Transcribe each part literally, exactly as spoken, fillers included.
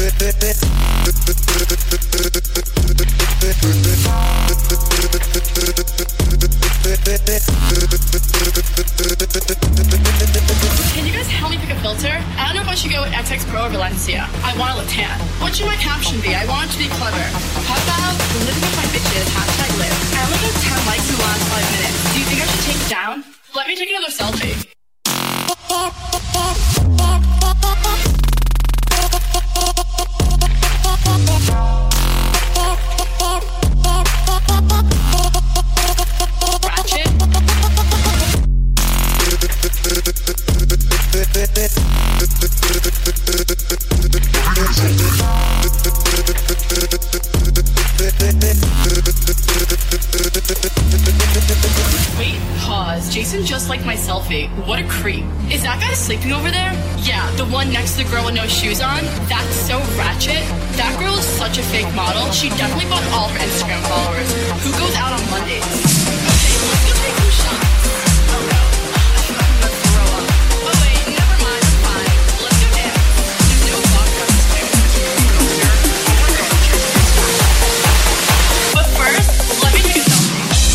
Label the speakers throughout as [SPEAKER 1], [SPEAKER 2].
[SPEAKER 1] Can you guys help me pick a filter? I don't know if I should go with X X Pro or Valencia. I want to look tan. What should my caption be? I want it to be clever. How about living with my bitches, hashtag live. I only got ten likes in the last five minutes. Do you think I should take it down? Let me take another selfie. Wait, pause. Jason just liked my selfie. What a creep. Is that guy sleeping over there? Yeah, the one next to the girl with no shoes on? That's so ratchet. That girl is such a fake model. She definitely bought all her Instagram followers. Who goes out on Mondays? Okay, let's go take some shots. Oh no. I feel like I'm gonna throw up. Oh wait, never mind. I'm fine. Let's go dance. There's no vodka in this place. But first, let me take a selfie.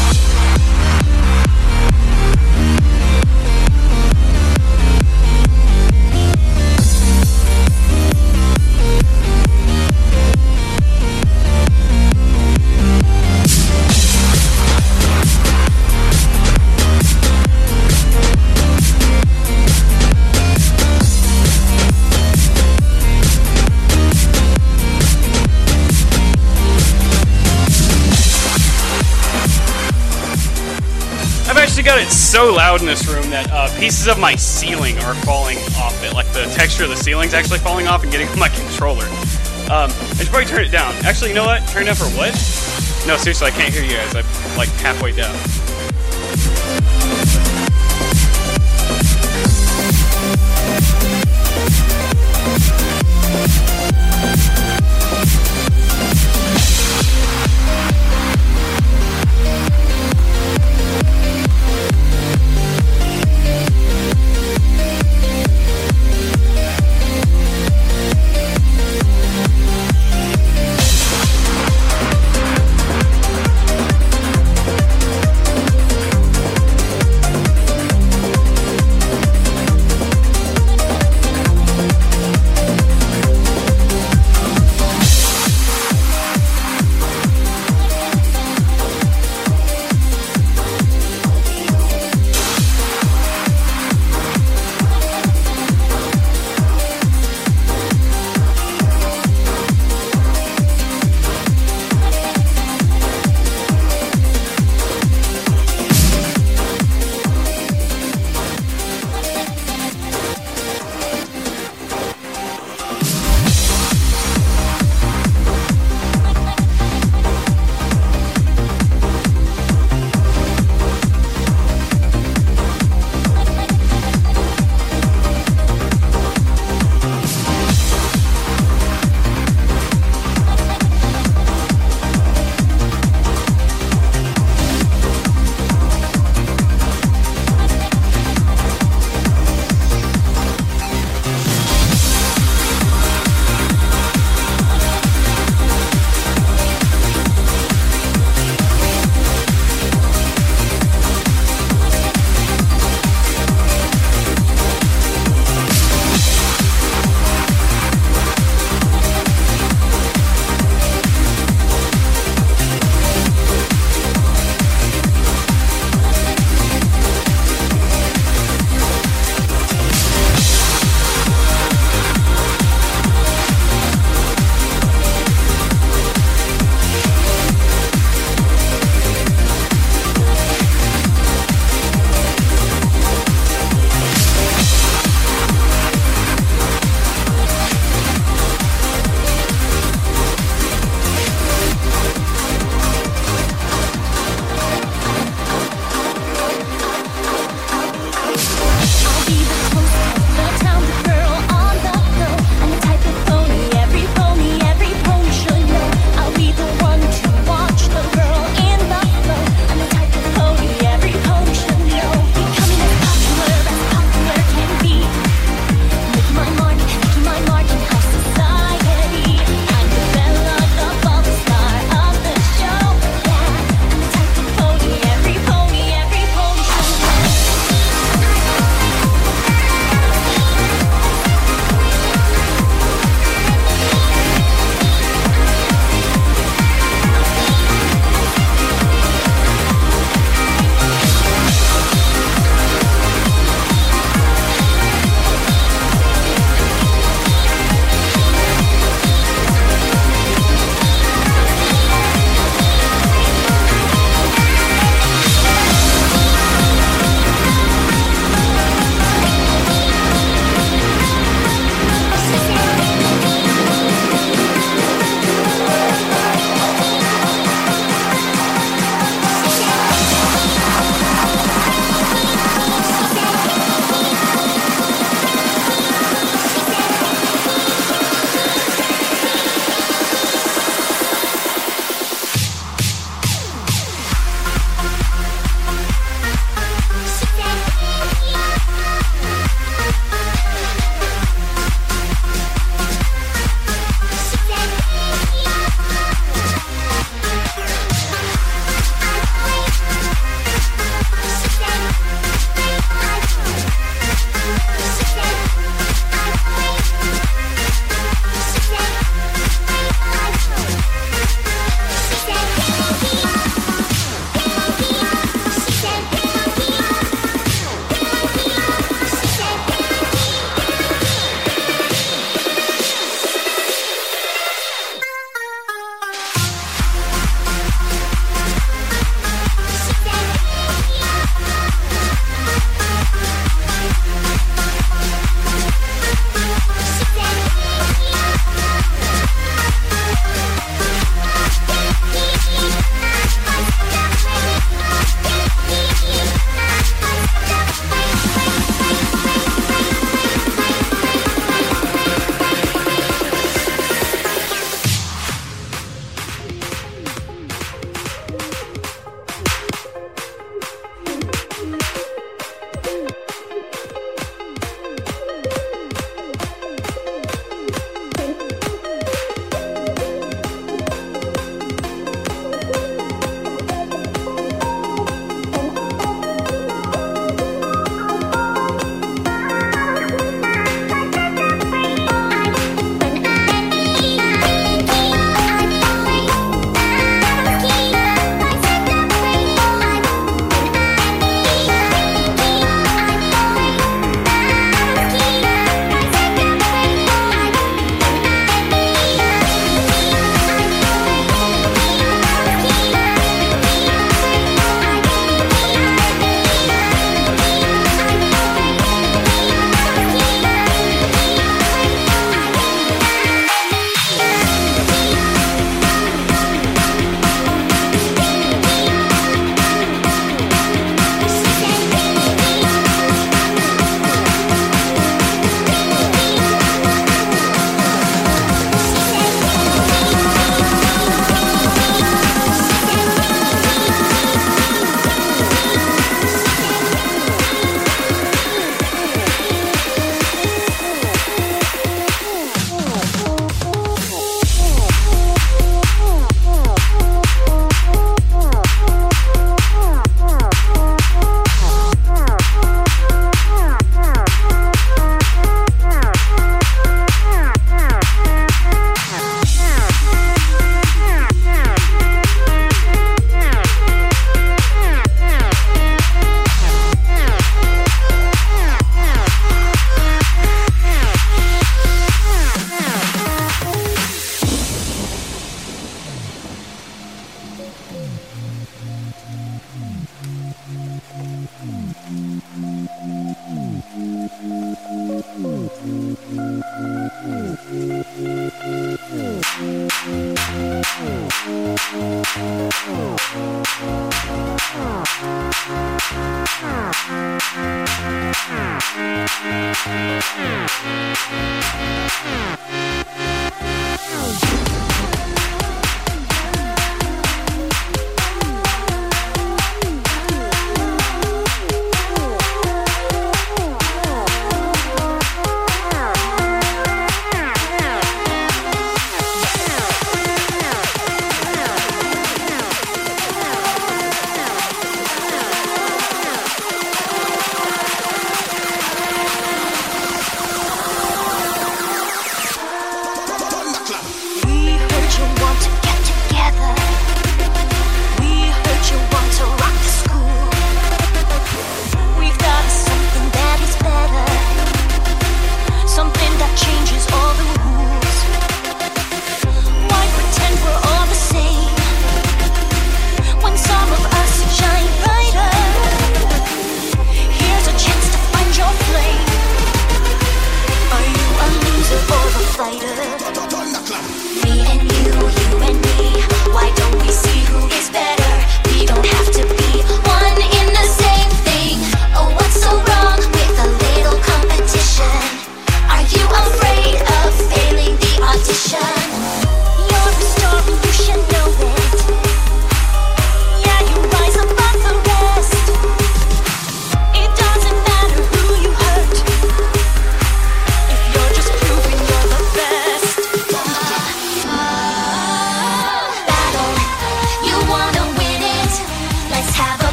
[SPEAKER 2] Got it so loud in this room that uh, pieces of my ceiling are falling off it. Like the texture of the ceiling's actually falling off and getting on my controller. Um, I should probably turn it down. Actually, you know what? Turn it down for what? No, seriously, I can't hear you guys. I'm like halfway down.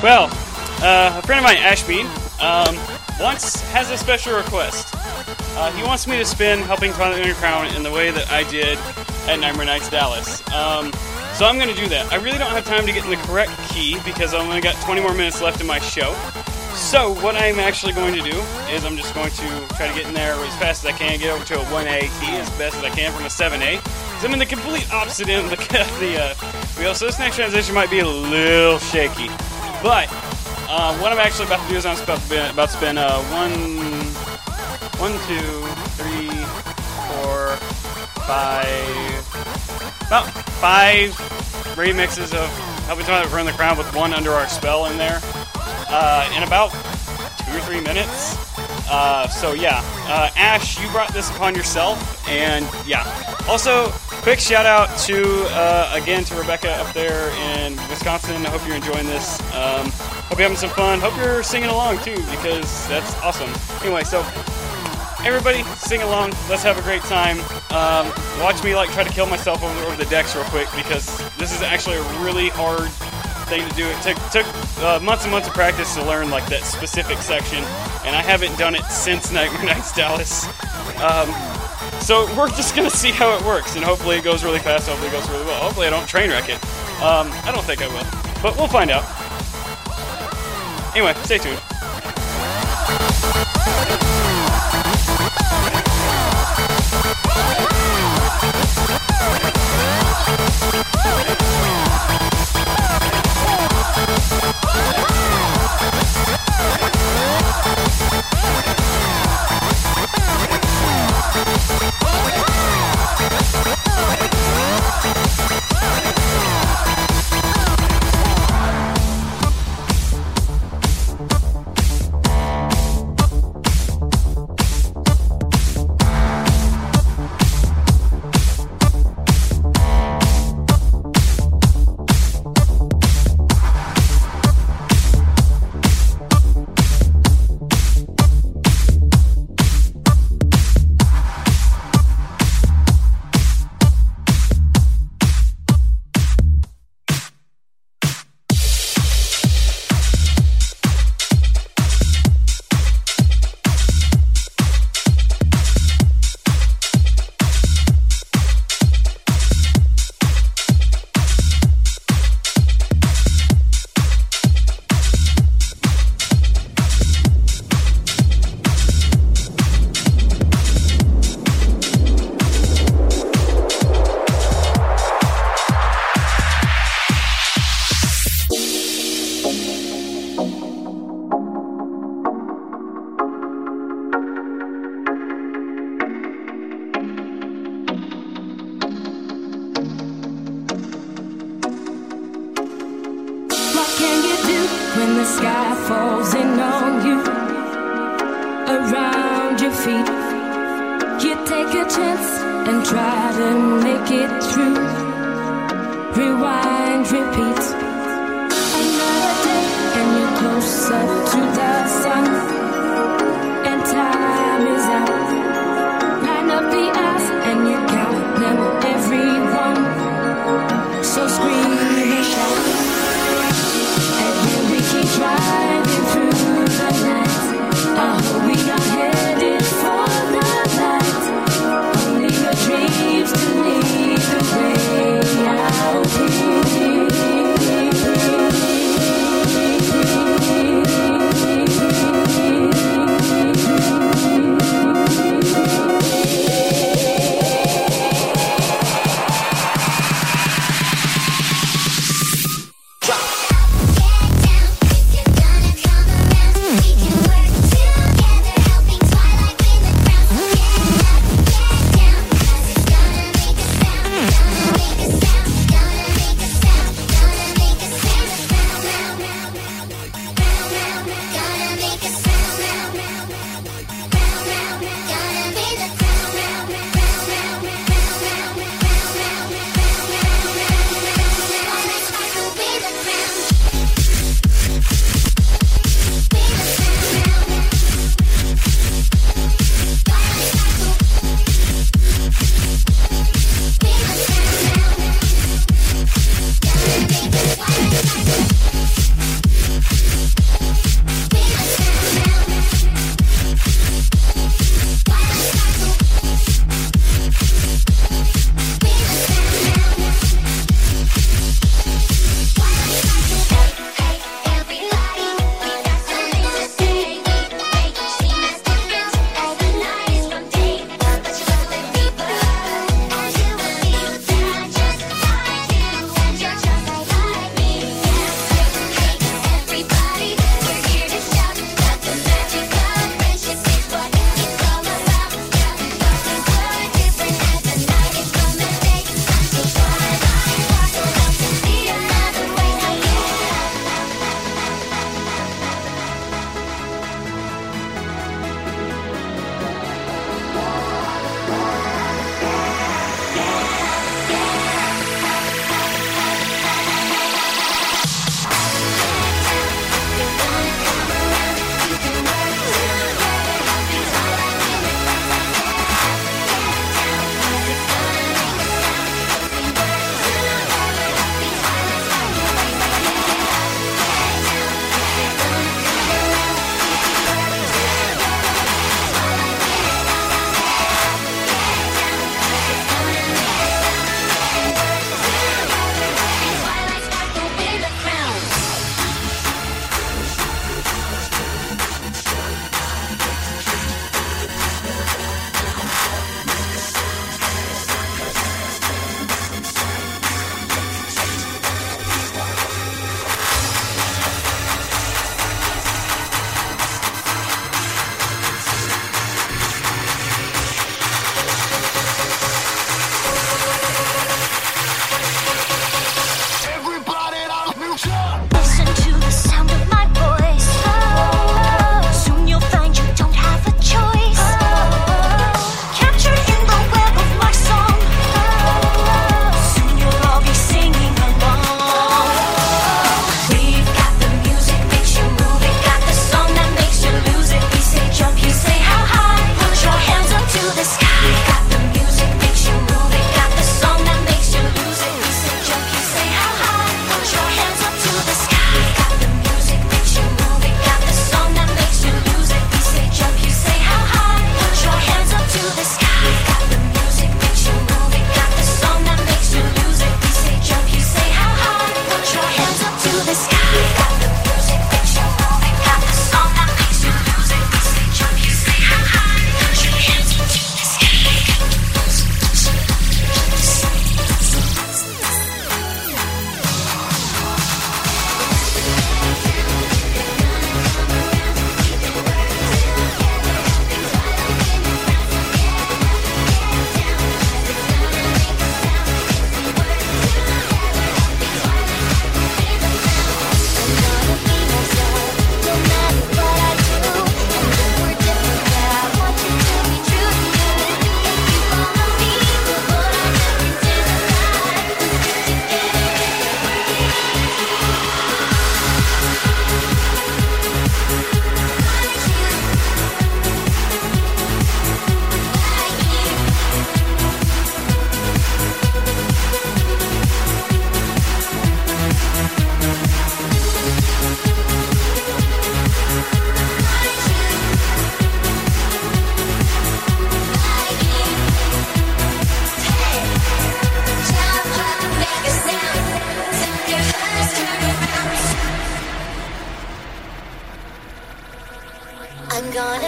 [SPEAKER 2] Well, uh, a friend of mine, Ashby, um, once has a special request. Uh, he wants me to spin Helping Twilight Underground in the way that I did at Nightmare Nights Dallas. Um, so I'm going to do that. I really don't have time to get in the correct key because I've only got twenty more minutes left in my show. So what I'm actually going to do is I'm just going to try to get in there as fast as I can, get over to a one A key as best as I can from a seven A. Because I'm in the complete opposite end of the, the uh, wheel, so this next transition might be a little shaky. But uh, what I'm actually about to do is I'm about to spin, about to spin uh, one, one, two, three, four, five, about five remixes of Helping Twilight Burn the Crown with one Under Our Spell in there. Uh, in about two or three minutes. Uh, so yeah, uh, Ash, you brought this upon yourself, and yeah. Also, quick shout out to, uh, again, to Rebecca up there in Wisconsin. I hope you're enjoying this. Um, hope you're having some fun. Hope you're singing along too, because that's awesome. Anyway, so everybody sing along. Let's have a great time. Um, watch me like try to kill myself over, over the decks real quick, because this is actually a really hard thing to do. It took, took uh, months and months of practice to learn like that specific section, and I haven't done it since Nightmare Nights Dallas. Um, so we're just gonna see how it works, and hopefully it goes really fast. Hopefully it goes really well. Hopefully I don't train wreck it. Um, I don't think I will, but we'll find out. Anyway, stay tuned.
[SPEAKER 3] when the sky falls in on you, around your feet. You take a chance and try to make it through. Rewind, repeat. Another day and you're closer to the sun, and time is out. Line up the eyes and you count them, everyone. So scream and shout, and here we keep driving through the night. I hope we are headed for the light. Only your dreams to lead the way out here.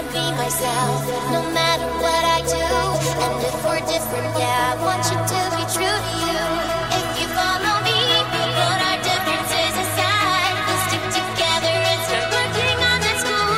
[SPEAKER 4] gonna be myself, no matter what I do. And if we're different, yeah, I want you to be true to you. If you follow me, put our differences aside. We'll stick together and start working on that school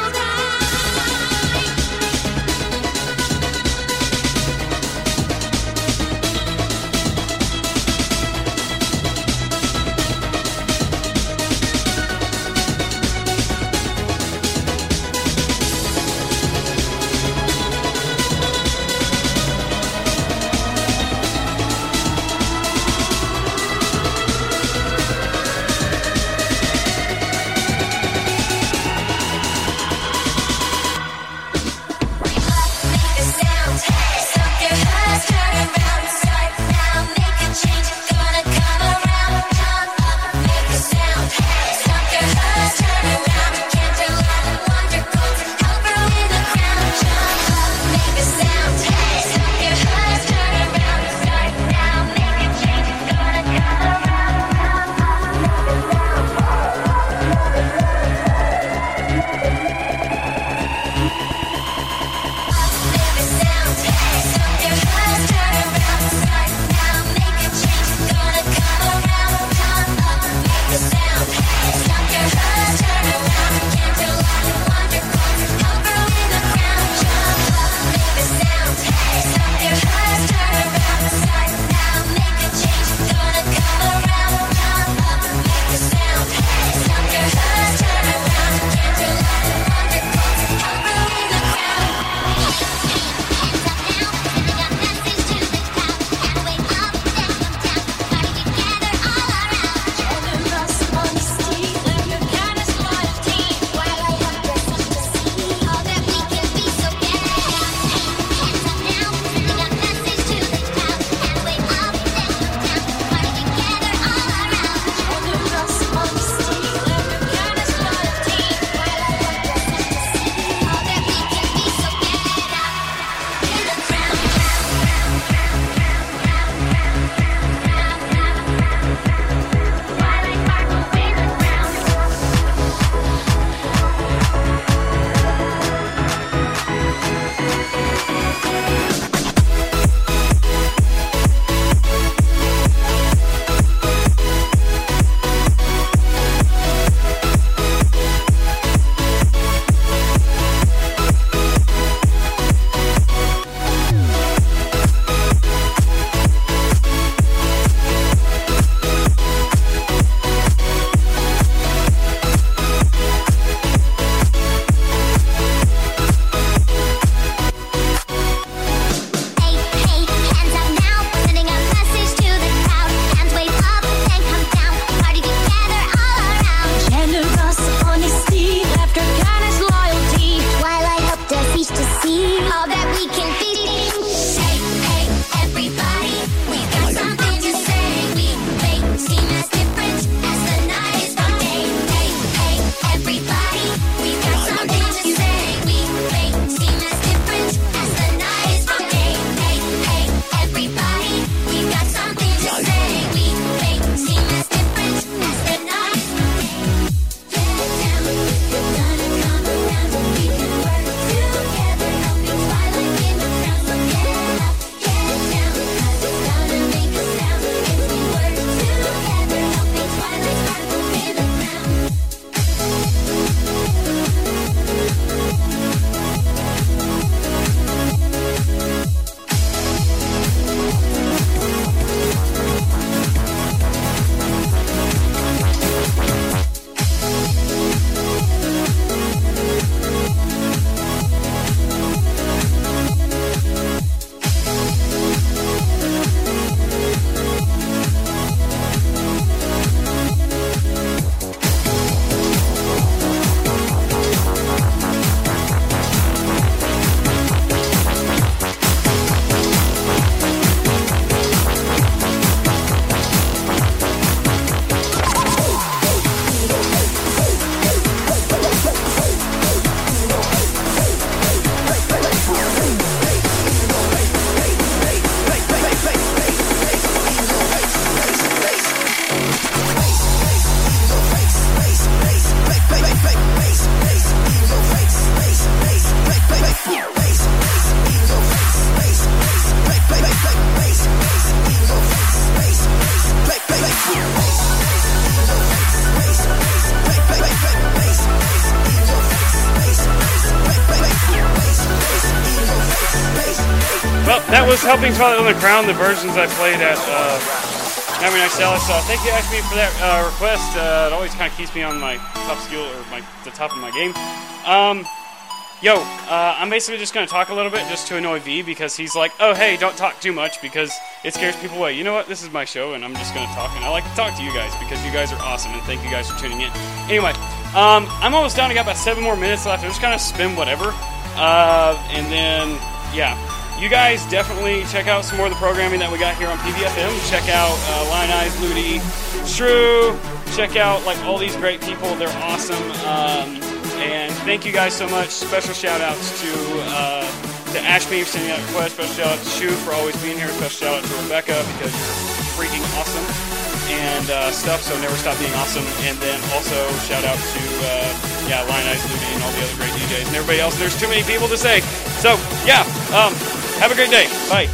[SPEAKER 2] that was Helping Twilight on the Crown, the versions I played at uh, Hammer Night Dallas. Uh, thank you, Ashby, for that uh, request. Uh, it always kind of keeps me on my top skill, or my the top of my game. Um, yo, uh, I'm basically just going to talk a little bit just to annoy V, because he's like, oh, hey, don't talk too much, because it scares people away. You know what? This is my show, and I'm just going to talk, and I like to talk to you guys, because you guys are awesome, and thank you guys for tuning in. Anyway, um, I'm almost done. I got about seven more minutes left. I'm just kind of spin whatever. Uh, and then, yeah. You guys definitely check out some more of the programming that we got here on P V F M. Check out uh, Lion Eyes, Ludi, Shrew. Check out like all these great people. They're awesome. Um, and thank you guys so much. Special shout outs to uh, to Ashby for sending that request. Special shout out to Shrew for always being here. Special shout out to Rebecca because you're freaking awesome and uh, stuff. So never stop being awesome. And then also shout out to uh, yeah Lion Eyes, Ludi, and all the other great D Js and everybody else. There's too many people to say. So yeah. Um, Have a great day. Bye.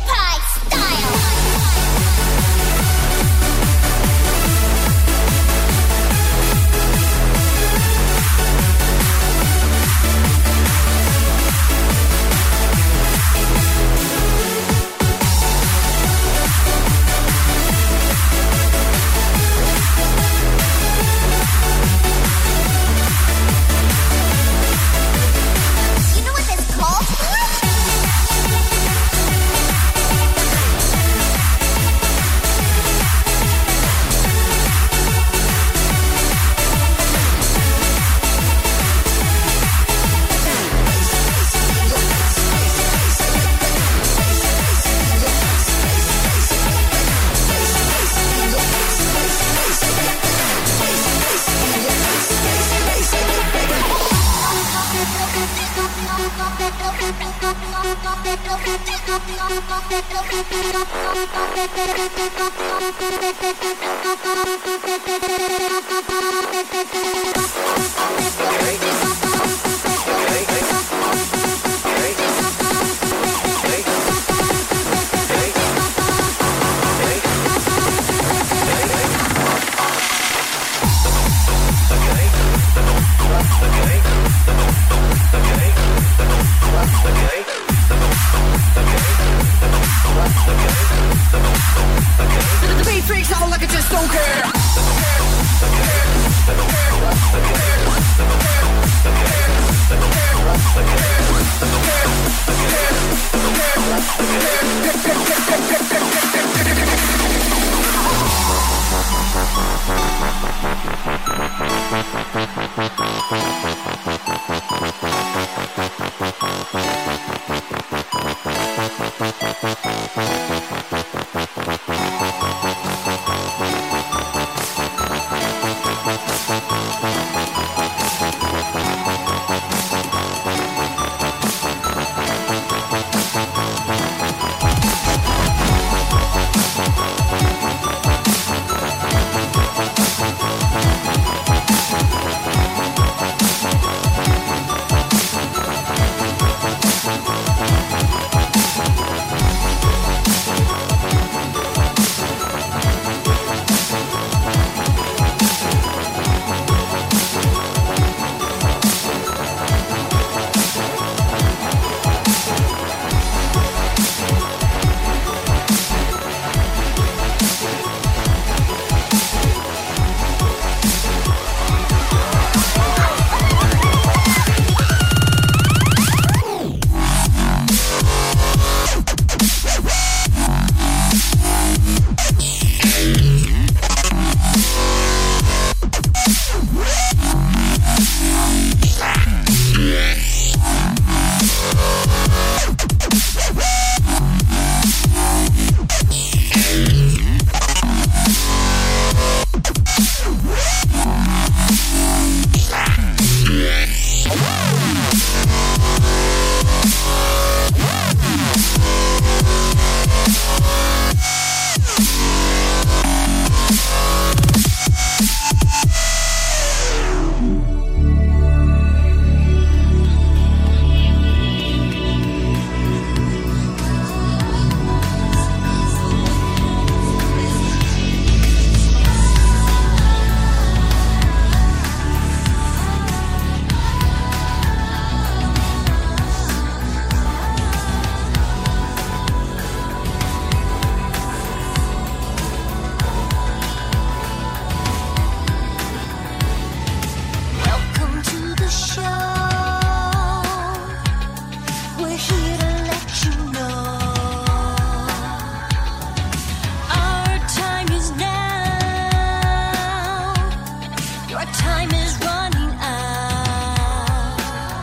[SPEAKER 4] You know what this calls for?
[SPEAKER 5] The beat freaks out like I just don't care.
[SPEAKER 4] Your time is running out.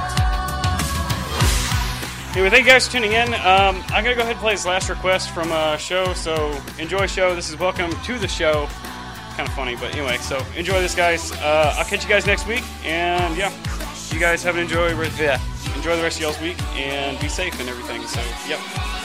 [SPEAKER 2] Anyway, thank you guys for tuning in. Um, I'm going to go ahead and play this last request from a show, so enjoy show. This is Welcome to the Show. Kind of funny, but anyway, so enjoy this, guys. Uh, I'll catch you guys next week, and yeah, you guys have an enjoy, yeah, enjoy the rest of y'all's week, and be safe and everything, so, yep.